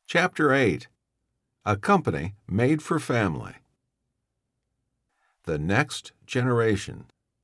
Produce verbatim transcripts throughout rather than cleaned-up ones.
Chapter eight. A Company Made for Family. The Next Generation.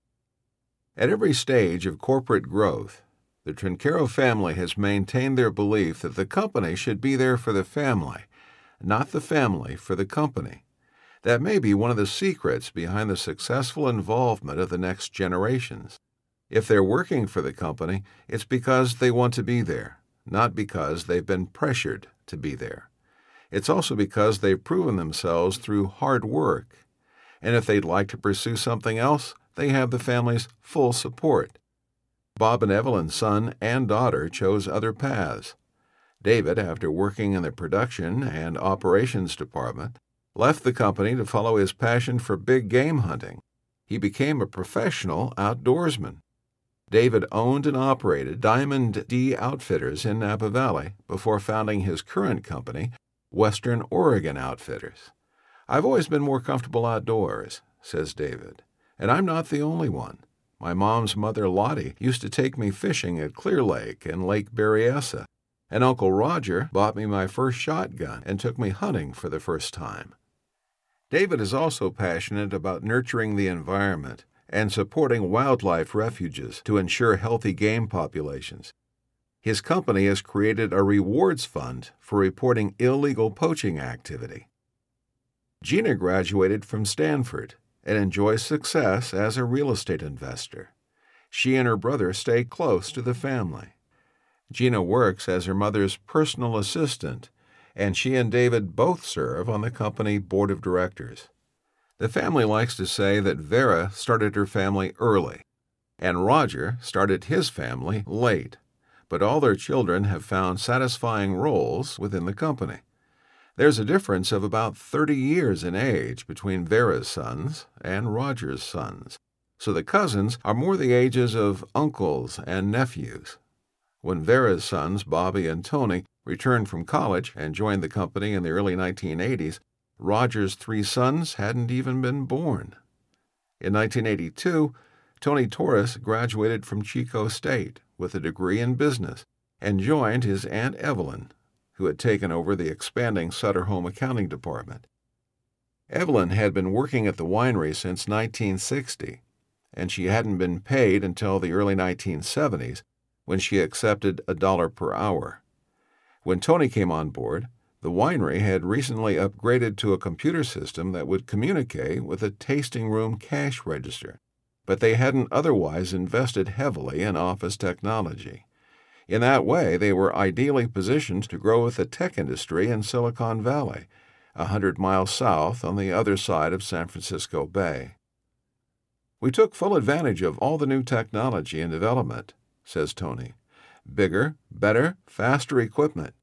At every stage of corporate growth, the Trinchero family has maintained their belief that the company should be there for the family, not the family for the company. That may be one of the secrets behind the successful involvement of the next generations. If they're working for the company, it's because they want to be there, not because they've been pressured to be there. It's also because they've proven themselves through hard work. And if they'd like to pursue something else, they have the family's full support. Bob and Evelyn's son and daughter chose other paths. David, after working in the production and operations department, left the company to follow his passion for big game hunting. He became a professional outdoorsman. David owned and operated Diamond D Outfitters in Napa Valley before founding his current company, Western Oregon Outfitters. "I've always been more comfortable outdoors," says David, "and I'm not the only one. My mom's mother, Lottie, used to take me fishing at Clear Lake and Lake Berryessa, and Uncle Roger bought me my first shotgun and took me hunting for the first time." David is also passionate about nurturing the environment and supporting wildlife refuges to ensure healthy game populations. His company has created a rewards fund for reporting illegal poaching activity. Gina graduated from Stanford and enjoys success as a real estate investor. She and her brother stay close to the family. Gina works as her mother's personal assistant, and she and David both serve on the company board of directors. The family likes to say that Vera started her family early, and Roger started his family late, but all their children have found satisfying roles within the company. There's a difference of about thirty years in age between Vera's sons and Roger's sons, so the cousins are more the ages of uncles and nephews. When Vera's sons, Bobby and Tony, returned from college and joined the company in the early nineteen eighties, Roger's three sons hadn't even been born. In nineteen eighty-two, Tony Torres graduated from Chico State with a degree in business and joined his Aunt Evelyn, who had taken over the expanding Sutter Home accounting department. Evelyn had been working at the winery since nineteen sixty, and she hadn't been paid until the early nineteen seventies, when she accepted a dollar per hour. When Tony came on board, the winery had recently upgraded to a computer system that would communicate with a tasting room cash register, but they hadn't otherwise invested heavily in office technology. In that way, they were ideally positioned to grow with the tech industry in Silicon Valley, a hundred miles south on the other side of San Francisco Bay. "We took full advantage of all the new technology and development," says Tony. "Bigger, better, faster equipment."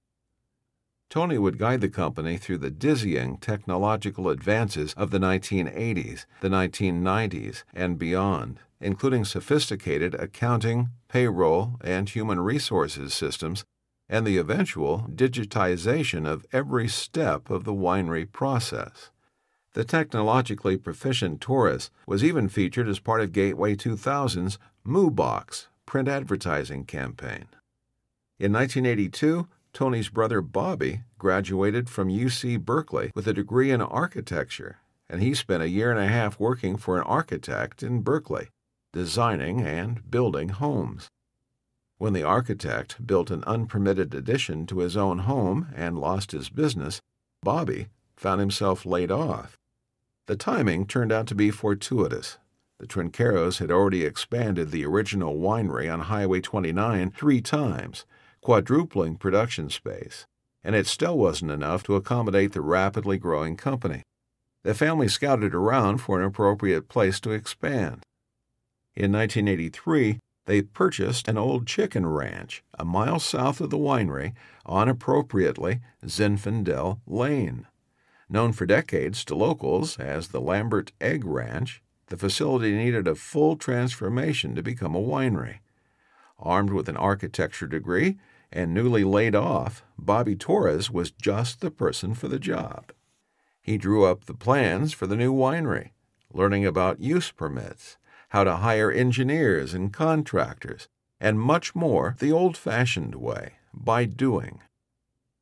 Tony would guide the company through the dizzying technological advances of the nineteen eighties, the nineteen nineties, and beyond, including sophisticated accounting, payroll, and human resources systems, and the eventual digitization of every step of the winery process. The technologically proficient Torres was even featured as part of Gateway two thousand's MooBox print advertising campaign. In nineteen eighty-two, Tony's brother Bobby graduated from U C Berkeley with a degree in architecture, and he spent a year and a half working for an architect in Berkeley, designing and building homes. When the architect built an unpermitted addition to his own home and lost his business, Bobby found himself laid off. The timing turned out to be fortuitous. The Trincheros had already expanded the original winery on Highway twenty-nine three times, quadrupling production space, and it still wasn't enough to accommodate the rapidly growing company. The family scouted around for an appropriate place to expand. In nineteen eighty-three, they purchased an old chicken ranch a mile south of the winery on, appropriately, Zinfandel Lane. Known for decades to locals as the Lambert Egg Ranch, the facility needed a full transformation to become a winery. Armed with an architecture degree and newly laid off, Bobby Torres was just the person for the job. He drew up the plans for the new winery, learning about use permits, how to hire engineers and contractors, and much more the old-fashioned way, by doing.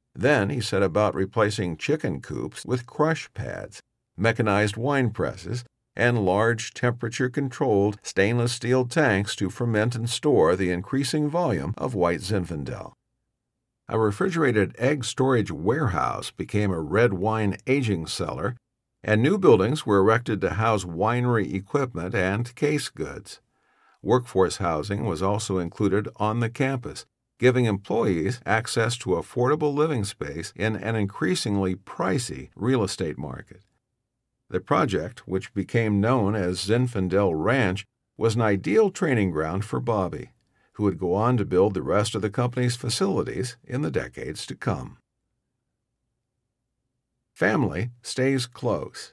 Then he set about replacing chicken coops with crush pads, mechanized wine presses, and large temperature-controlled stainless steel tanks to ferment and store the increasing volume of white Zinfandel. A refrigerated egg storage warehouse became a red wine aging cellar, and new buildings were erected to house winery equipment and case goods. Workforce housing was also included on the campus, giving employees access to affordable living space in an increasingly pricey real estate market. The project, which became known as Zinfandel Ranch, was an ideal training ground for Bobby, who would go on to build the rest of the company's facilities in the decades to come. Family stays close.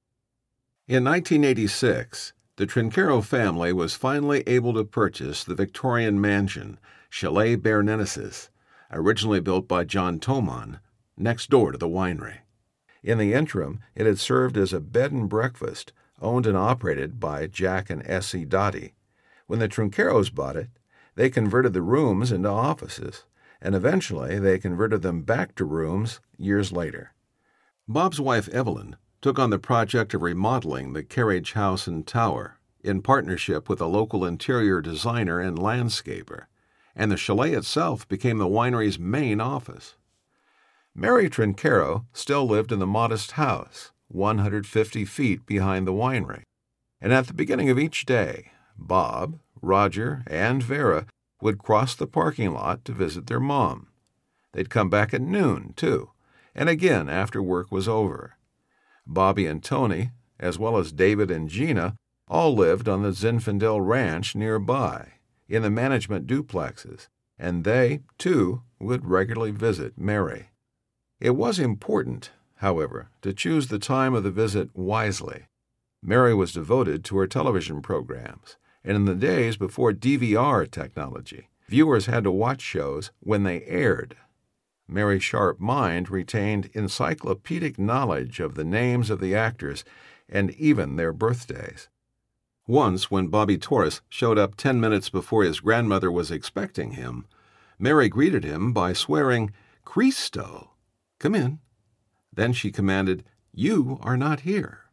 In nineteen eighty-six, the Trinchero family was finally able to purchase the Victorian mansion, Chalet Bernenneses, originally built by John Thoman, next door to the winery. In the interim, it had served as a bed and breakfast, owned and operated by Jack and Essie Dottie. When the Trincheros bought it, they converted the rooms into offices, and eventually they converted them back to rooms years later. Bob's wife Evelyn took on the project of remodeling the carriage house and tower in partnership with a local interior designer and landscaper, and the chalet itself became the winery's main office. Mary Trinchero still lived in the modest house, one hundred fifty feet behind the winery, and at the beginning of each day, Bob, Roger, and Vera would cross the parking lot to visit their mom. They'd come back at noon, too, and again after work was over. Bobby and Tony, as well as David and Gina, all lived on the Zinfandel Ranch nearby, in the management duplexes, and they, too, would regularly visit Mary. It was important, however, to choose the time of the visit wisely. Mary was devoted to her television programs, and in the days before D V R technology, viewers had to watch shows when they aired. Mary's sharp mind retained encyclopedic knowledge of the names of the actors and even their birthdays. Once, when Bobby Torres showed up ten minutes before his grandmother was expecting him, Mary greeted him by swearing, "Cristo! Come in." Then she commanded, "You are not here."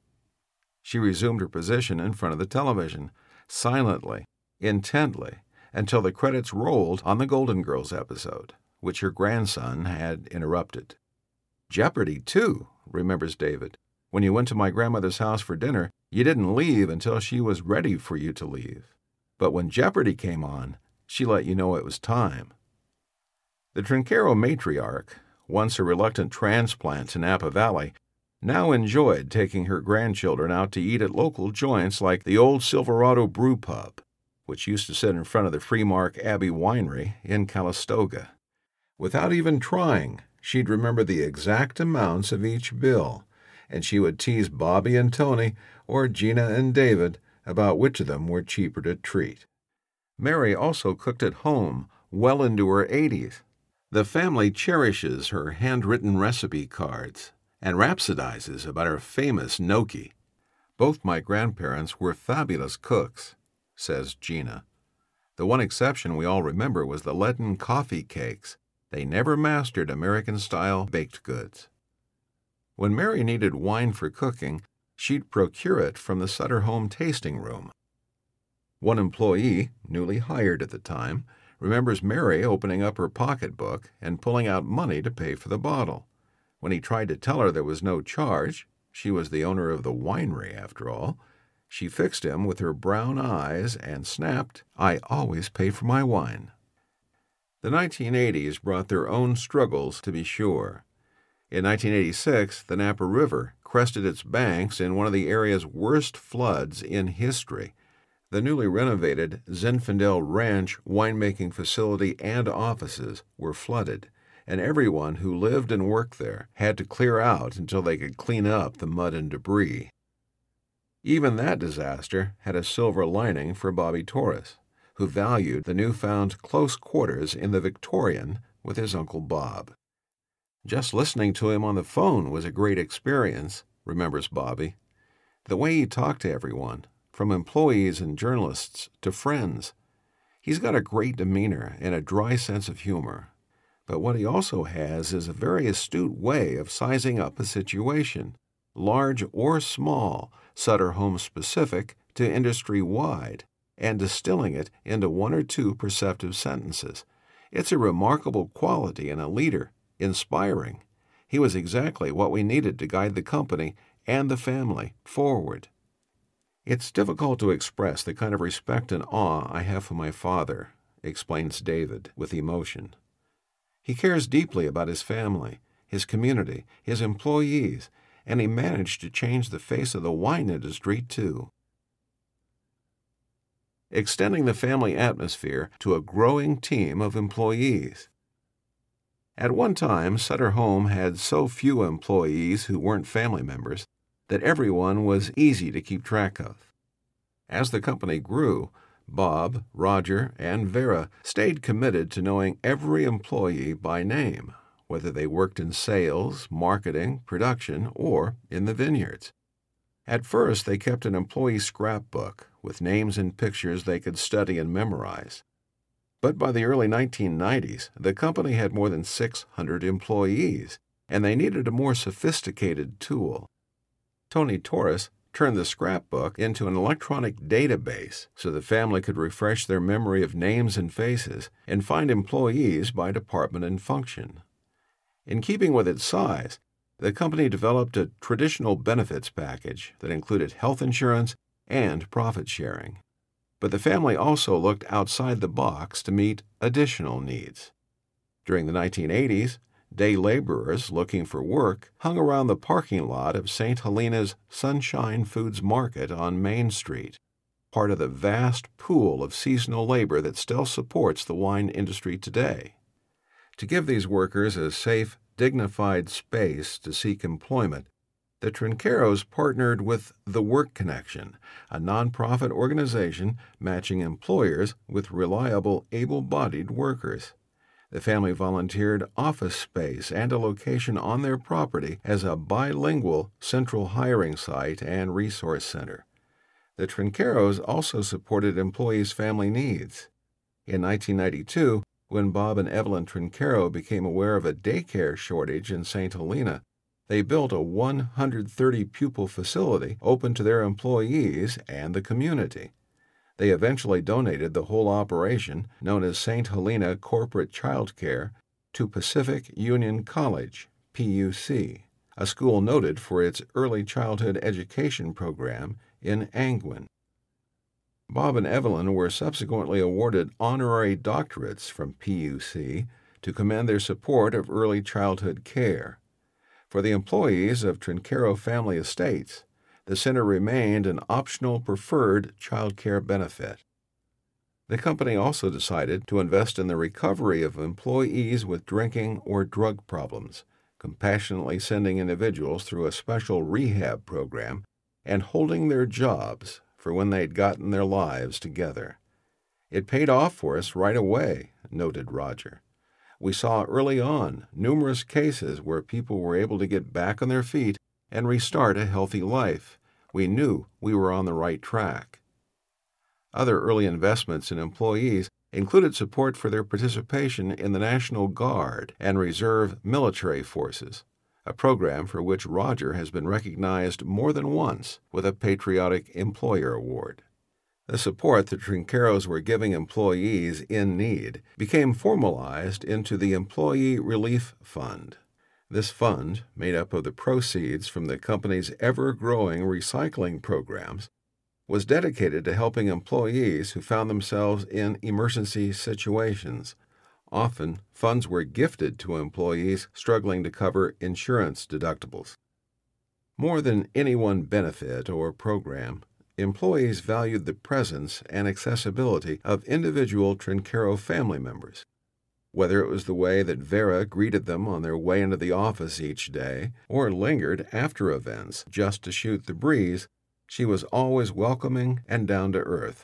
She resumed her position in front of the television, silently, intently, until the credits rolled on the Golden Girls episode, which her grandson had interrupted. "Jeopardy, too," remembers David. "When you went to my grandmother's house for dinner, you didn't leave until she was ready for you to leave. But when Jeopardy came on, she let you know it was time." The Trinchero matriarch, once a reluctant transplant to Napa Valley, now enjoyed taking her grandchildren out to eat at local joints like the Old Silverado Brew Pub, which used to sit in front of the Freemark Abbey Winery in Calistoga. Without even trying, she'd remember the exact amounts of each bill, and she would tease Bobby and Tony or Gina and David about which of them were cheaper to treat. Mary also cooked at home well into her eighties. The family cherishes her handwritten recipe cards and rhapsodizes about her famous gnocchi. "Both my grandparents were fabulous cooks," says Gina. "The one exception we all remember was the leaden coffee cakes. They never mastered American-style baked goods." When Mary needed wine for cooking, she'd procure it from the Sutter Home tasting room. One employee, newly hired at the time, remembers Mary opening up her pocketbook and pulling out money to pay for the bottle. When he tried to tell her there was no charge, she was the owner of the winery after all, she fixed him with her brown eyes and snapped, "I always pay for my wine." The nineteen eighties brought their own struggles, to be sure. In nineteen eighty-six, the Napa River crested its banks in one of the area's worst floods in history. The newly renovated Zinfandel Ranch winemaking facility and offices were flooded, and everyone who lived and worked there had to clear out until they could clean up the mud and debris. Even that disaster had a silver lining for Bobby Torres, who valued the newfound close quarters in the Victorian with his Uncle Bob. "Just listening to him on the phone was a great experience," remembers Bobby. "The way he talked to everyone, from employees and journalists to friends. He's got a great demeanor and a dry sense of humor. But what he also has is a very astute way of sizing up a situation, large or small, Sutter Home specific to industry-wide, and distilling it into one or two perceptive sentences. It's a remarkable quality in a leader, inspiring. He was exactly what we needed to guide the company and the family forward. It's difficult to express the kind of respect and awe I have for my father, explains David with emotion. He cares deeply about his family, his community, his employees, and he managed to change the face of the wine industry, too. Extending the family atmosphere to a growing team of employees. At one time, Sutter Home had so few employees who weren't family members that everyone was easy to keep track of. As the company grew, Bob, Roger, and Vera stayed committed to knowing every employee by name, whether they worked in sales, marketing, production, or in the vineyards. At first, they kept an employee scrapbook with names and pictures they could study and memorize. But by the early nineteen nineties, the company had more than six hundred employees, and they needed a more sophisticated tool. Tony Torres turned the scrapbook into an electronic database so the family could refresh their memory of names and faces and find employees by department and function. In keeping with its size, the company developed a traditional benefits package that included health insurance and profit sharing. But the family also looked outside the box to meet additional needs. During the nineteen eighties, day laborers looking for work hung around the parking lot of Saint Helena's Sunshine Foods Market on Main Street, part of the vast pool of seasonal labor that still supports the wine industry today. To give these workers a safe, dignified space to seek employment, the Trincheros partnered with The Work Connection, a nonprofit organization matching employers with reliable, able-bodied workers. The family volunteered office space and a location on their property as a bilingual central hiring site and resource center. The Trincheros also supported employees' family needs. In nineteen ninety-two, when Bob and Evelyn Trinchero became aware of a daycare shortage in Saint Helena, they built a one hundred thirty pupil facility open to their employees and the community. They eventually donated the whole operation, known as Saint Helena Corporate Child Care, to Pacific Union College, P U C, a school noted for its early childhood education program in Angwin. Bob and Evelyn were subsequently awarded honorary doctorates from P U C to commend their support of early childhood care. For the employees of Trinchero Family Estates, the center remained an optional preferred child care benefit. The company also decided to invest in the recovery of employees with drinking or drug problems, compassionately sending individuals through a special rehab program and holding their jobs for when they'd gotten their lives together. It paid off for us right away, noted Roger. We saw early on numerous cases where people were able to get back on their feet and restart a healthy life. We knew we were on the right track. Other early investments in employees included support for their participation in the National Guard and Reserve military forces, a program for which Roger has been recognized more than once with a Patriotic Employer Award. The support the Trincheros were giving employees in need became formalized into the Employee Relief Fund. This fund, made up of the proceeds from the company's ever-growing recycling programs, was dedicated to helping employees who found themselves in emergency situations. Often, funds were gifted to employees struggling to cover insurance deductibles. More than any one benefit or program, employees valued the presence and accessibility of individual Trinchero family members. Whether it was the way that Vera greeted them on their way into the office each day, or lingered after events just to shoot the breeze, she was always welcoming and down to earth.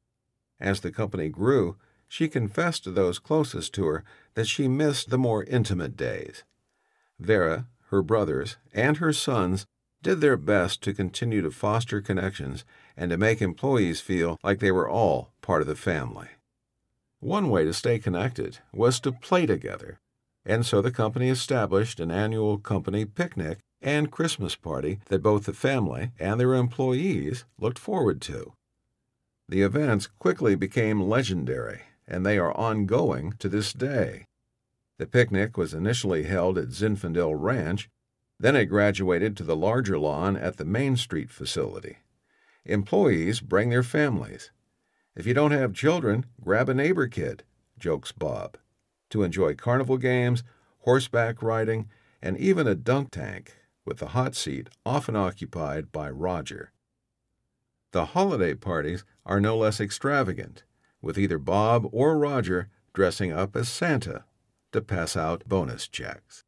As the company grew, she confessed to those closest to her that she missed the more intimate days. Vera, her brothers, and her sons did their best to continue to foster connections and to make employees feel like they were all part of the family. One way to stay connected was to play together. And so the company established an annual company picnic and Christmas party that both the family and their employees looked forward to. The events quickly became legendary, and they are ongoing to this day. The picnic was initially held at Zinfandel Ranch, then it graduated to the larger lawn at the Main Street facility. Employees bring their families. If you don't have children, grab a neighbor kid, jokes Bob, to enjoy carnival games, horseback riding, and even a dunk tank, with the hot seat often occupied by Roger. The holiday parties are no less extravagant, with either Bob or Roger dressing up as Santa to pass out bonus checks.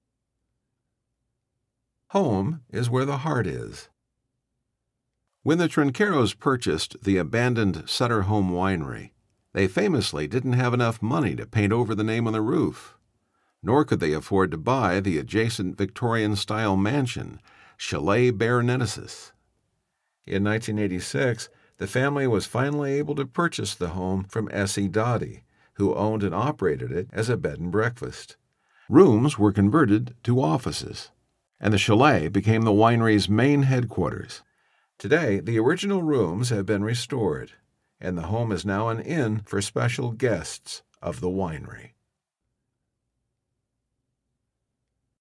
Home is where the heart is. When the Trincheros purchased the abandoned Sutter Home Winery, they famously didn't have enough money to paint over the name on the roof, nor could they afford to buy the adjacent Victorian-style mansion, Chalet Baronettesis. In nineteen eighty-six, the family was finally able to purchase the home from Essie Dottie, who owned and operated it as a bed and breakfast. Rooms were converted to offices, and the chalet became the winery's main headquarters. Today, the original rooms have been restored, and the home is now an inn for special guests of the winery.